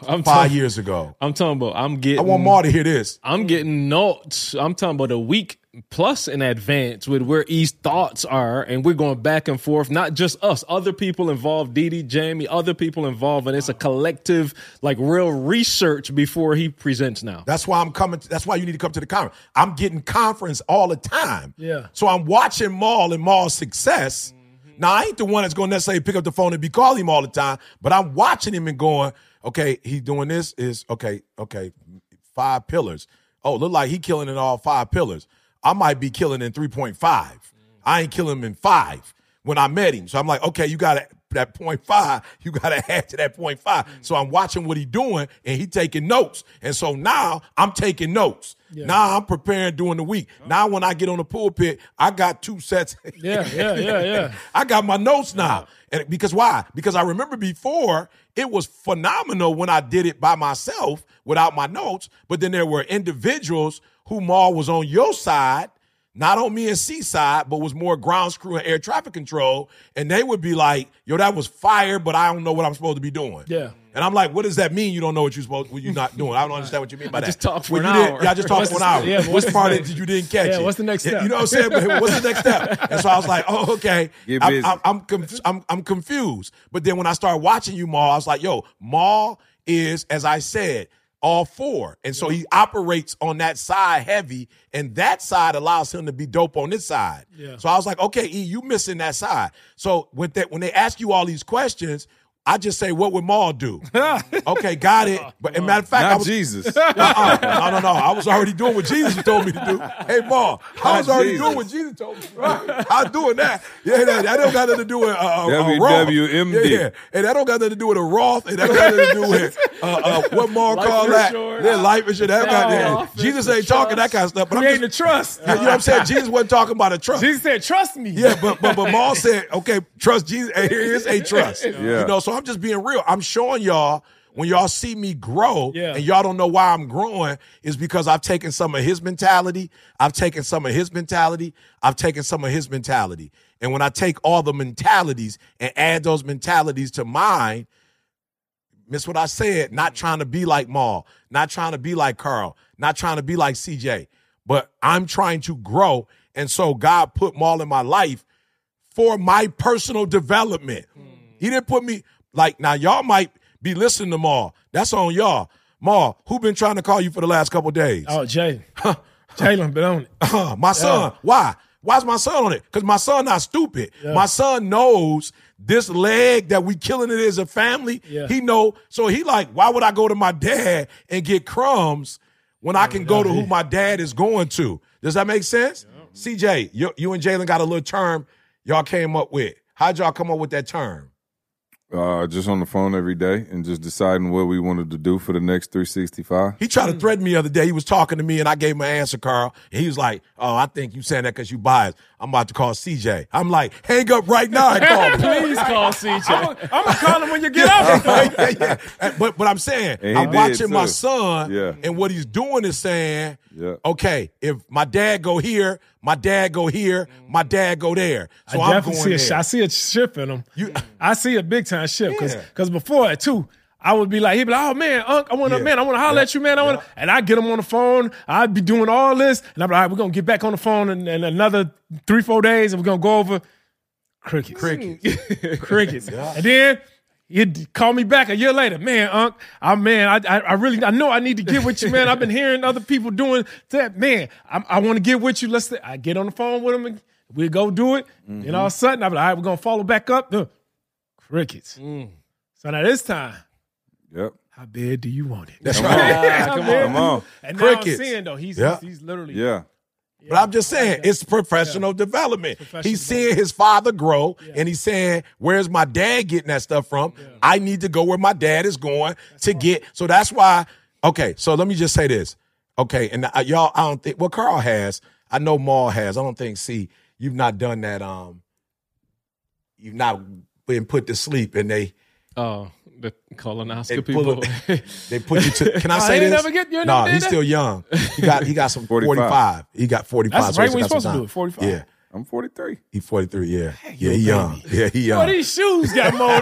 5 years ago? I'm talking about, I want Mar to hear this. I'm getting notes. I'm talking about a week plus in advance with where each thoughts are, and we're going back and forth. Not just us, other people involved, Didi, Jamie, other people involved, and it's a collective, like real research before he presents now. That's why I'm coming. That's why you need to come to the conference. I'm getting conference all the time. Yeah. So I'm watching Maul and Maul's success. Now, I ain't the one that's going to necessarily pick up the phone and be calling him all the time, but I'm watching him and going, okay, he's doing this, is okay, 5 pillars. Oh, look like he killing it all 5 pillars. I might be killing in 3.5. I ain't killing him in 5 when I met him. So I'm like, okay, you got that 0.5, you got to add to that 0.5. So I'm watching what he doing, and he taking notes. And so now I'm taking notes. Yeah. Now I'm preparing during the week. Now when I get on the pulpit, I got 2 sets. Yeah. I got my notes now. And because why? Because I remember before it was phenomenal when I did it by myself without my notes. But then there were individuals who Maul was on your side, not on me and C side, but was more ground crew and air traffic control. And they would be like, yo, that was fire, but I don't know what I'm supposed to be doing. Yeah. And I'm like, what does that mean? You don't know what you're not doing. I don't understand what you mean by that. Just talk for an hour. I just talked for an hour. Yeah, Which part did you didn't catch it? What's the next step? You know what I'm saying? But what's the next step? And so I was like, oh, okay. I'm confused. But then when I started watching you, Maul, I was like, yo, Maul is, as I said, all 4. And so he operates on that side heavy, and that side allows him to be dope on this side. Yeah. So I was like, okay, E, you missing that side. So when they ask you all these questions, I just say, what would Maul do? Okay, got it. But as a matter of fact, Not I was Jesus. No. I was already doing what Jesus told me to do. Hey, Maul, I was already doing what Jesus told me to do. I was doing that. Yeah, that don't got nothing to do with a Roth. WWMD. Yeah. And that don't got nothing to do with a Roth. And that don't got nothing to do with what Maul called that. Yeah, life insurance. Jesus ain't talking that kind of stuff. But Creating the trust. You know what I'm saying? Jesus wasn't talking about a trust. Jesus said, trust me. Yeah, but Maul said, okay, trust Jesus. And here is a trust. Yeah. You know, so I'm just being real. I'm showing y'all when y'all see me grow Yeah. and y'all don't know why I'm growing is because I've taken some of his mentality. I've taken some of his mentality. I've taken some of his mentality. And when I take all the mentalities and add those mentalities to mine, miss what I said, not trying to be like Maul, not trying to be like Carl, not trying to be like CJ, but I'm trying to grow. And so God put Maul in my life for my personal development. He didn't put me like, now y'all might be listening to Maul. That's on y'all. Maul, who been trying to call you for the last couple of days? Oh, Jay. Jalen been on it. My son. Yeah. Why? Why's my son on it? Because my son not stupid. Yeah. My son knows this leg that we killing it as a family. Yeah. He know. So he like, why would I go to my dad and get crumbs when I can go to who my dad is going to? Does that make sense? Yeah. CJ, you and Jalen got a little term y'all came up with. How'd y'all come up with that term? Just on the phone every day and just deciding what we wanted to do for the next 365. He tried to threaten me the other day. He was talking to me, and I gave him an answer, Carl. And he was like, oh, I think you saying that because you biased. I'm about to call CJ. I'm like, hang up right now and call him. Please call CJ. I'm going to call him when you get up. Yeah. But I'm saying, I'm watching my son, and what he's doing is saying, okay, if my dad go here, my dad go here, my dad go there. So I'm going there. I see a shift in him. I see a big time shift because before it too, I would be like, he'd be like, oh man, Unc, I want to holler at you, man. And I get him on the phone. I'd be doing all this, and I'm like, all right, we're gonna get back on the phone in another 3-4 days, and we're gonna go over crickets. And then he'd call me back a year later, man, Unc, I know I need to get with you, man. I've been hearing other people doing that, man. I want to get with you. I get on the phone with him, and we go do it. Mm-hmm. And all of a sudden, I'm like, all right, we're gonna follow back up. Crickets. So now this time. Yep. How bad do you want it? That's right. Come on. And now I'm seeing, though, he's literally. Yeah. But I'm just saying, it's professional development. He's seeing his father grow, and he's saying, where's my dad getting that stuff from? Yeah. I need to go where my dad is going get. So that's why, okay, so let me just say this. Okay, and y'all, I don't think, well, Carl has. I know Maul has. I don't think, you've not done that. You've not been put to sleep, and they. Oh. The colonoscopy. They put you to. Can I say this? No, he's still young. He got some 45. He got 45. That's right when he's supposed to do it. 45. Yeah, I'm 43. He's 43. Yeah, he young. Yeah, he young. Well, these shoes got more.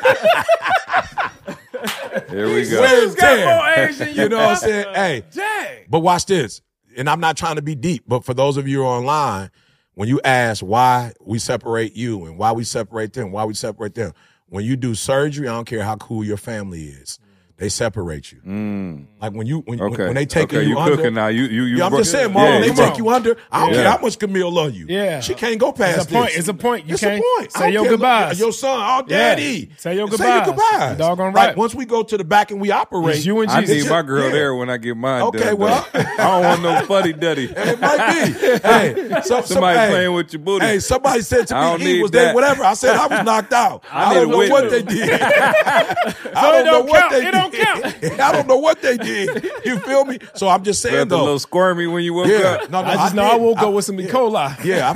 Here we go. Shoes got more age than you know what I'm saying? Hey, dang. But watch this. And I'm not trying to be deep, but for those of you who are online, when you ask why we separate you and why we separate them, when you do surgery, I don't care how cool your family is. they separate you. Like when Okay. when they take okay, you cooking under. now. You I'm just saying, yeah, Mom, when they you take bro- you under, I don't Yeah. care how much Camille love you. Yeah. She can't go past It's a point. this. It's a point. You It's can't a point. I say don't your care. goodbyes. Your son, oh, daddy. Say your Say goodbyes. your goodbyes. You doggone Like right. once we go to the back and we operate. It's you and I Jesus. need my girl Yeah. there when I get mine Okay, done. well. though. I don't want no fuddy duddy. It might be. Hey, Somebody hey, playing with your booty. Hey, somebody said to I don't me, need was they that. whatever? I said I was knocked out. I need don't a know what they witness. did. I it don't know don't what count. they It don't did. count. I don't know what they did. You feel me? So I'm just saying Felt a though. little squirmy when you woke Yeah, up. no, I just know I did. woke up with some E. coli. Yeah,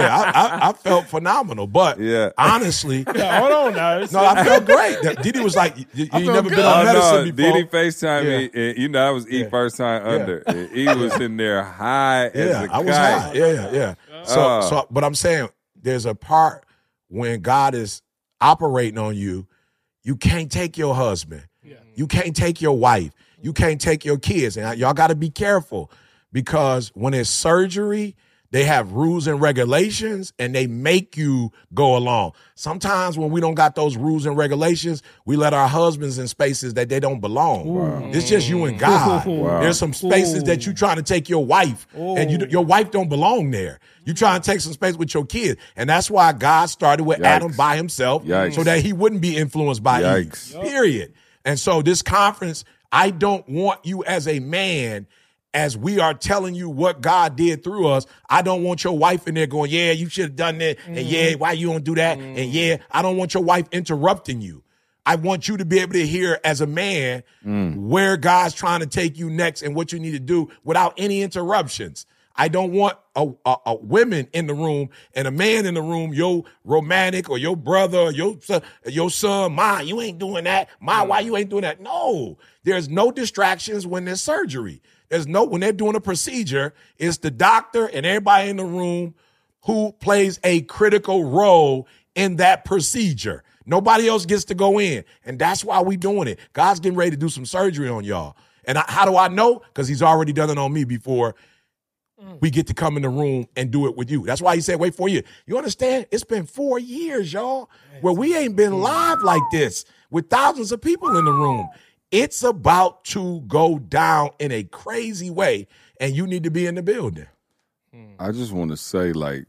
I felt phenomenal. But Yeah. honestly, Yeah, hold on now. no, I felt great. Didi was like, you ain't felt never good. been on Oh, medicine no, before. Didi FaceTime Yeah. me, and you know I was E first time under. And he was in there high as Yeah, a I was kite. high. Yeah. So, but I'm saying there's a part when God is operating on you, you can't take your husband. You can't take your wife. You can't take your kids. And y'all got to be careful because when it's surgery, they have rules and regulations and they make you go along. Sometimes when we don't got those rules and regulations, we let our husbands in spaces that they don't belong. It's just you and God. Wow. There's some spaces that you trying to take your wife and your wife don't belong there. You trying to take some space with your kids. And that's why God started with Yikes. Adam by himself Yikes. so that he wouldn't be influenced by Yikes. Eve. Period. And so this conference, I don't want you as a man, as we are telling you what God did through us, I don't want your wife in there going, yeah, you should have done that. And yeah, why you don't do that? And yeah, I don't want your wife interrupting you. I want you to be able to hear as a man where God's trying to take you next and what you need to do without any interruptions. I don't want a women in the room and a man in the room, your romantic or your brother or your son, Ma, you ain't doing that. Ma, why you ain't doing that? No, there's no distractions when there's surgery. When they're doing a procedure, it's the doctor and everybody in the room who plays a critical role in that procedure. Nobody else gets to go in. And that's why we doing it. God's getting ready to do some surgery on y'all. And how do I know? Because he's already done it on me before we get to come in the room and do it with you. That's why he said, wait 4 years. You understand? It's been 4 years, y'all, where we ain't been live like this with thousands of people in the room. It's about to go down in a crazy way, and you need to be in the building. I just want to say, like,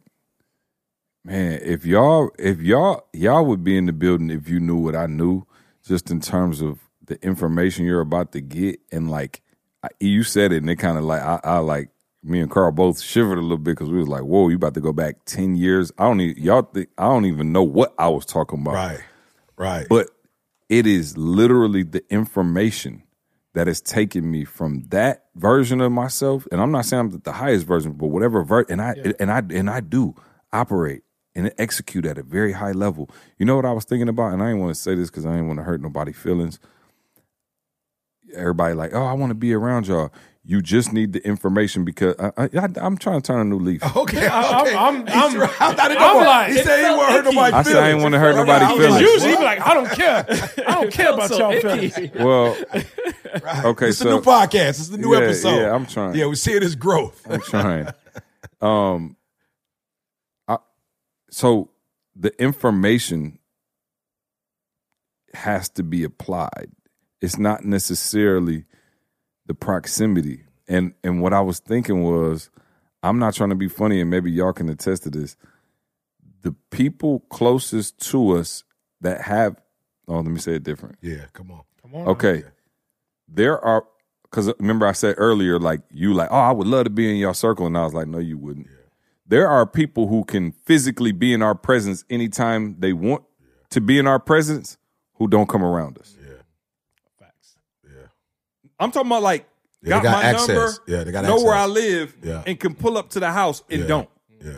man, if y'all would be in the building if you knew what I knew, just in terms of the information you're about to get, and like you said it, and it kind of like I like me and Carl both shivered a little bit because we was like, whoa, you about to go back 10 years? I don't even know what I was talking about. Right. But it is literally the information that has taken me from that version of myself, and I'm not saying I'm the highest version, but whatever and I do operate and execute at a very high level. You know what I was thinking about, and I didn't want to say this because I didn't want to hurt nobody's feelings. Everybody like, oh, I want to be around y'all. You just need the information because I'm trying to turn a new leaf. Okay. I'm He said he won't hurt nobody's feelings. I said I ain't want to hurt nobody's feelings. Usually he be like, I don't care. I don't care about y'all feelings. Well, okay, It's a new podcast. It's the new episode. Yeah, I'm trying. Yeah, we see it as growth. I'm trying. So the information has to be applied. It's not necessarily the proximity. And what I was thinking was, I'm not trying to be funny, and maybe y'all can attest to this. The people closest to us that have, let me say it different. Yeah, come on. Okay. There are, because remember I said earlier, like, I would love to be in your circle. And I was like, no, you wouldn't. Yeah. There are people who can physically be in our presence anytime they want to be in our presence who don't come around us. Yeah. Facts. Yeah. I'm talking about like, Yeah, got they got my access. number, Yeah, they got know access. where I live, Yeah. and can pull up to the house and don't. Yeah.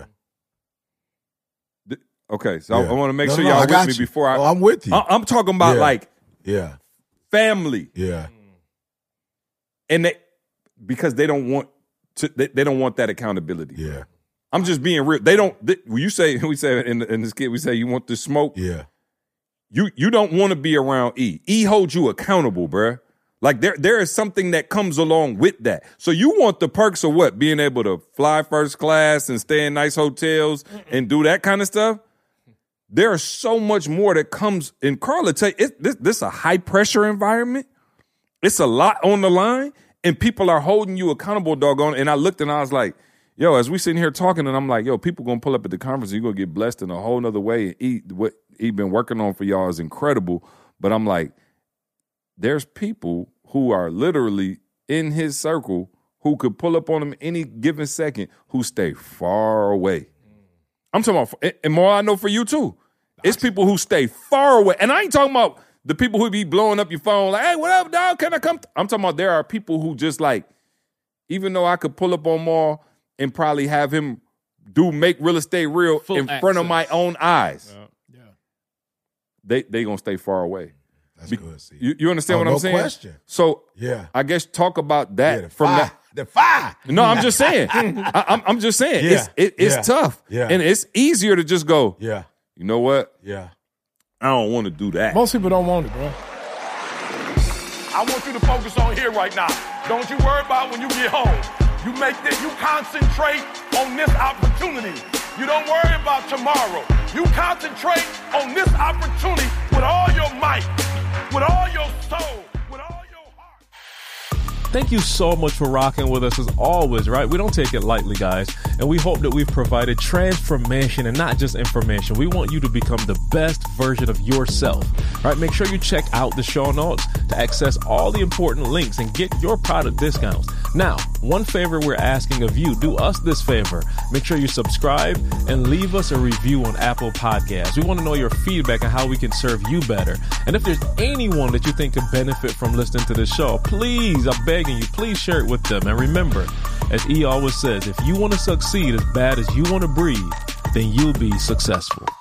Okay, so Yeah. I want to make No, sure no, y'all I with got me you. before I. Oh, I'm with you. I'm talking about Yeah. like Yeah. family, Yeah. and because they don't want to. They don't want that accountability. Yeah. I'm just being real. They don't. We say in this kid, we say you want the smoke. Yeah. You don't want to be around E. E holds you accountable, bruh. Like there is something that comes along with that. So you want the perks of what? Being able to fly first class and stay in nice hotels and do that kind of stuff. There is so much more that comes. And Carla, tell you, this a high pressure environment. it's a lot on the line, and people are holding you accountable, doggone. And I looked and I was like, yo, as we sitting here talking, and I'm like, yo, people gonna pull up at the conference, and you're gonna get blessed in a whole nother way. And eat what he been working on for y'all is incredible. But I'm like, there's people who are literally in his circle who could pull up on him any given second who stay far away. I'm talking about, and more I know for you too. It's people who stay far away. And I ain't talking about the people who be blowing up your phone like, hey, what up, dog? Can I come? I'm talking about there are people who just like, even though I could pull up on Maul and probably have him make real estate real Full in front of my own eyes, Yeah. they gonna stay far away. That's good. See, You understand what I'm saying? No question. So Yeah. I guess talk about that the from fire. that. The fire. No, I'm just saying. I'm just saying. Yeah. It's tough. Yeah. And it's easier to just go, Yeah. you know what? Yeah. I don't want to do that. Most people don't want it, bro. I want you to focus on here right now. Don't you worry about when you get home. You concentrate on this opportunity. You don't worry about tomorrow. You concentrate on this opportunity with all your might, with all your soul, with all your heart. Thank you so much for rocking with us as always, right? We don't take it lightly, guys. And we hope that we've provided transformation and not just information. We want you to become the best version of yourself, right? Make sure you check out the show notes to access all the important links and get your product discounts. Now, one favor we're asking of you, do us this favor. Make sure you subscribe and leave us a review on Apple Podcasts. We want to know your feedback on how we can serve you better. And if there's anyone that you think could benefit from listening to this show, please, I'm begging you, please share it with them. And remember, as E always says, if you want to succeed as bad as you want to breathe, then you'll be successful.